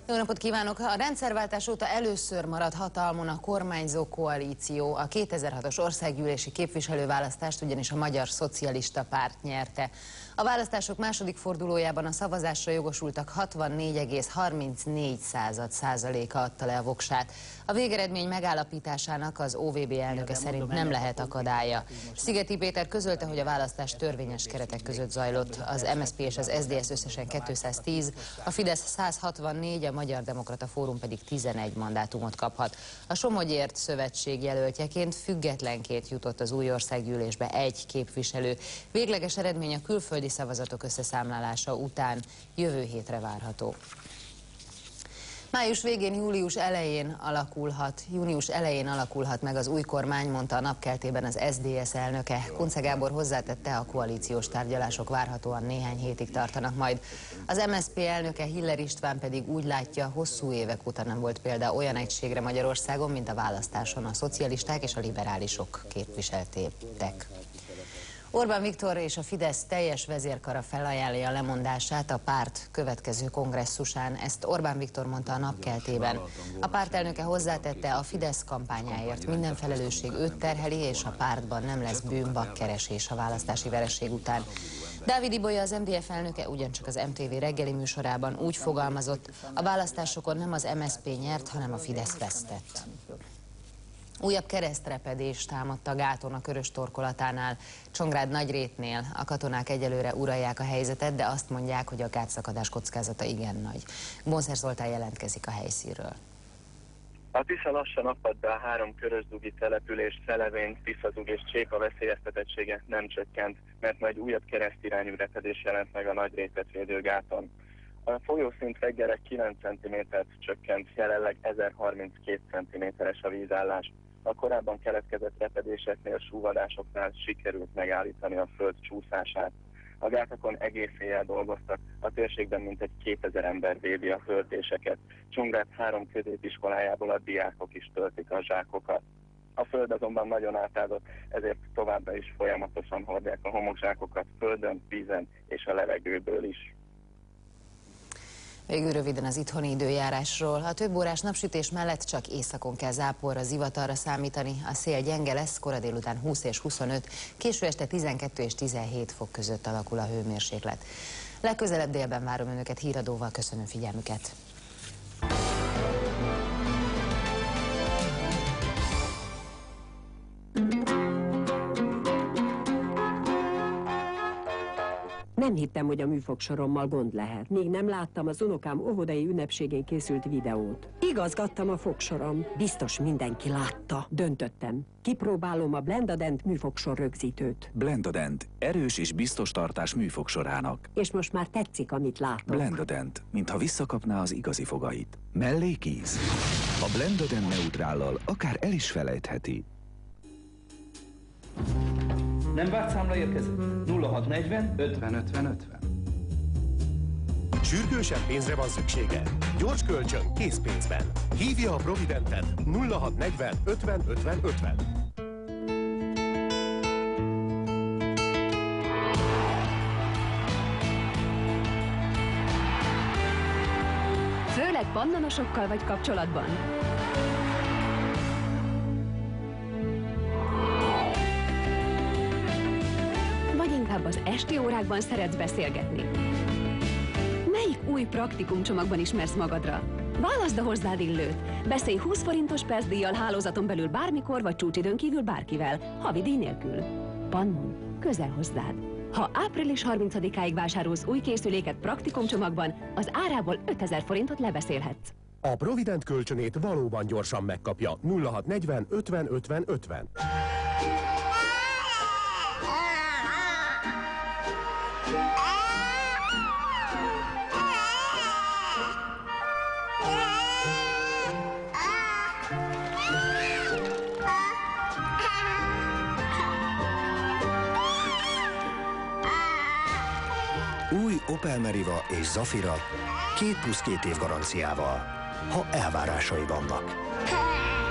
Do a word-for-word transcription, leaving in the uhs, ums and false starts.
Jó napot kívánok! A rendszerváltás óta először marad hatalmon a kormányzó koalíció. A kétezer-hatos országgyűlési képviselőválasztást ugyanis a Magyar Szocialista Párt nyerte. A választások második fordulójában a szavazásra jogosultak hatvannégy egész harmincnégy százaléka adta le a voksát. A végeredmény megállapításának az o vé bé elnöke szerint nem lehet akadálya. Szigeti Péter közölte, hogy a választás törvényes keretek között zajlott. Az em es zé pé és az es zé dé es összesen kétszáztíz, a Fidesz száz hatvannégy, a Magyar Demokrata Fórum pedig tizenegy mandátumot kaphat. A Somogyért szövetség jelöltjeként függetlenként jutott az új országgyűlésbe egy képviselő. Végleges eredmény a külföldi szavazatok összeszámlálása után jövő hétre várható. Május végén, július elején alakulhat, június elején alakulhat meg az új kormány, mondta a Napkeltében az es zé dé es elnöke. Kunce Gábor hozzátette, a koalíciós tárgyalások várhatóan néhány hétig tartanak majd. Az em es zé pé elnöke Hiller István pedig úgy látja, hosszú évek óta nem volt példa olyan egységre Magyarországon, mint a választáson a szocialisták és a liberálisok képviselték. Orbán Viktor és a Fidesz teljes vezérkara felajánlja a lemondását a párt következő kongresszusán. Ezt Orbán Viktor mondta a Napkeltében. A pártelnöke hozzátette, a Fidesz kampányáért minden felelősség őt terheli, és a pártban nem lesz bűnbakkeresés a választási vereség után. Dávid Ibolya, az em dé ef elnöke ugyancsak az em té vé reggeli műsorában úgy fogalmazott, a választásokon nem az em es zé pé nyert, hanem a Fidesz vesztett. Újabb keresztrepedést támadta gáton a Körös torkolatánál, Csongrád Nagyrétnél. A katonák egyelőre uralják a helyzetet, de azt mondják, hogy a gátszakadás kockázata igen nagy. Bonszer Zoltán jelentkezik a helyszínről. A Tisza lassan akad be, a három körösdugi település, Szelevény, Tiszazug és Csépa veszélyeztetettsége nem csökkent, mert majd újabb keresztirányú repedés jelent meg a Nagyrétet védő gáton. A folyószint reggelre kilenc centimétert csökkent, jelenleg ezerharminckét centiméteres a vízállás. A korábban keletkezett repedéseknél, súvadásoknál sikerült megállítani a föld csúszását. A gátokon egész éjjel dolgoztak, a térségben mintegy kétezer ember védi a töltéseket. Csongrád három középiskolájából a diákok is töltik a zsákokat. A föld azonban nagyon átázott, ezért továbbra is folyamatosan hordják a homokzsákokat földön, vízen és a levegőből is. Végül röviden az itthoni időjárásról. A több órás napsütés mellett csak északon kell záporra, zivatarra számítani. A szél gyenge lesz, kora délután húsz és huszonöt, késő este tizenkettő és tizenhét fok között alakul a hőmérséklet. Legközelebb délben várom önöket híradóval, köszönöm figyelmüket. Nem hittem, hogy a műfogsorommal gond lehet. Még nem láttam az unokám óvodai ünnepségén készült videót. Igazgattam a fogsorom. Biztos mindenki látta. Döntöttem. Kipróbálom a Blendadent műfogsor rögzítőt. Blendadent. Erős és biztos tartás műfogsorának. És most már tetszik, amit látok. Blendadent. Mintha visszakapná az igazi fogait. Mellékíz. A Blendadent neutrállal akár el is felejtheti. Nem várt számla érkezett? nulla hat negyven ötven ötven ötven. Sürgősen pénzre van szüksége? Gyors kölcsön készpénzben. Hívja a Providentet nulla hat negyven ötven ötven ötven. Főleg bannanosokkal vagy kapcsolatban? Inkább az esti órákban szeretsz beszélgetni? Melyik új praktikumcsomagban ismersz magadra? Válaszd a hozzád illőt! Beszélj húsz forintos percdíjjal hálózaton belül bármikor, vagy csúcsidőn kívül bárkivel, havidíj nélkül. Pannon, közel hozzád. Ha április harmincadikáig vásárolsz új készüléket praktikumcsomagban, az árából ötezer forintot lebeszélhetsz. A Provident kölcsönét valóban gyorsan megkapja. nulla hat negyven ötven ötven ötven. Új Opel Meriva és Zafira két plusz két év garanciával, ha elvárásai vannak.